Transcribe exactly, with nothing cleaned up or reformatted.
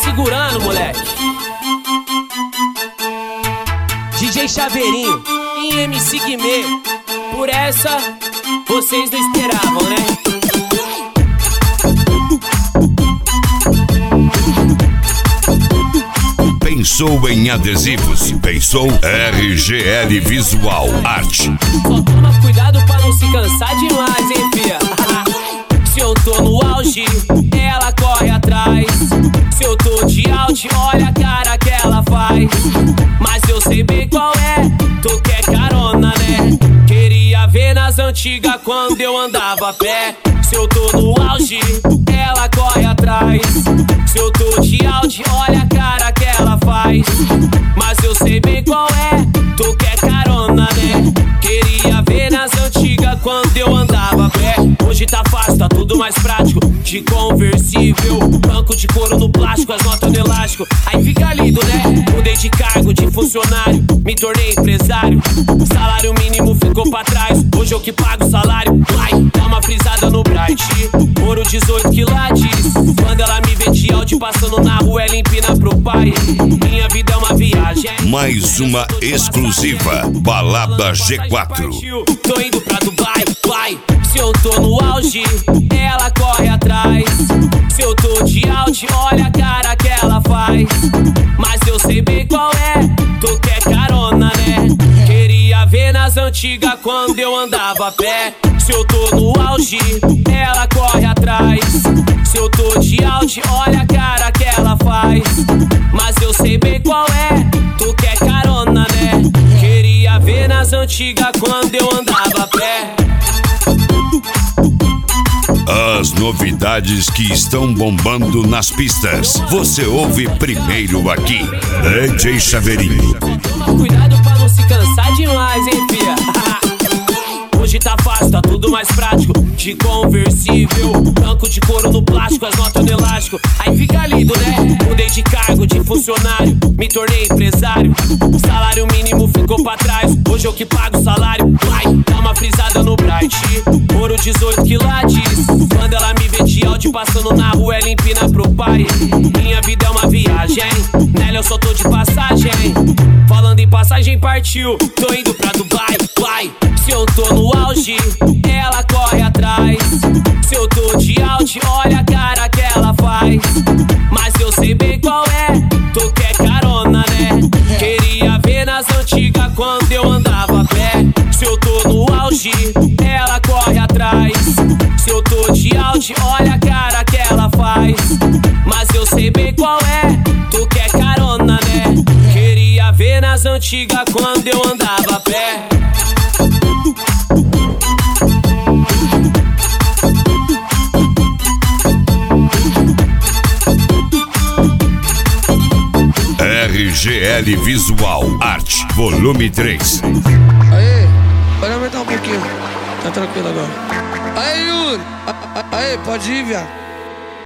segurando, moleque. D J Chaveirinho e M C Guimê. Por essa, vocês não esperavam, né? Pensou em adesivos? Pensou R G L Visual Art. Só toma cuidado pra não se cansar demais, hein, fia? Se eu tô no auge, ela corre atrás. Se eu tô de out, olha a cara que ela faz. Mas eu sei bem qual é, tu quer carona, né? Queria ver nas antigas quando eu andava a pé. Se eu tô no auge, ela corre atrás. Se eu tô de out, olha a cara que ela faz. Mas eu sei bem qual é, tu quer carona, né? Queria ver nas antigas quando eu andava a pé. Hoje tá fácil, tá tudo mais prático. De conversível, banco de couro no plástico, as notas no elástico. Aí fica lindo, né? Mudei de cargo, de funcionário, me tornei empresário. Salário mínimo ficou pra trás, hoje eu que pago o salário. Vai, dá uma frisada no Bright, ouro dezoito quilates. Quando ela me vê de áudio passando na rua, ela empina pro pai. Minha vida é uma viagem. Mais uma exclusiva, Balada G quatro. Tô indo pra Dubai, vai. Se eu tô no auge, ela corre atrás. Se eu tô de out, olha a cara que ela faz. Mas eu sei bem qual é, tu quer carona, né? Queria ver nas antigas quando eu andava a pé. Se eu tô no auge, ela corre atrás. Se eu tô de out, olha a cara que ela faz. Mas eu sei bem qual é, tu quer carona, né? Queria ver nas antigas quando eu andava a pé. As novidades que estão bombando nas pistas, você ouve primeiro aqui. D J Chaveirinho. Toma cuidado pra não se cansar demais, hein, fia? Hoje tá fácil, tá tudo mais prático. De conversível, banco de couro no plástico, as notas no elástico. Aí fica lindo, né? Mudei de cargo, de funcionário, me tornei empresário. Salário mínimo ficou pra trás, hoje eu que pago o salário. Vai, dá uma frisada no Bright, ouro dezoito quilates. Quando ela me vê de áudio passando na rua, ela empina pro pai. Minha vida é uma viagem, nela eu só tô de passagem. Falando em passagem, partiu, tô indo pra Dubai, vai. Se eu tô no auge, ela corre atrás. Se eu tô de out, olha a cara que ela faz. Mas eu sei bem qual é, tu quer carona, né? Queria ver nas antigas quando eu andava a pé. Se eu tô no auge, ela corre atrás. Se eu tô de out, olha a cara que ela faz. Mas eu sei bem qual é, tu quer carona, né? Queria ver nas antigas quando eu andava a pé. R G L Visual Art, volume três. Aê, pode aumentar um pouquinho. Tá tranquilo agora. Aê, Yuri. Aê, pode ir, viado.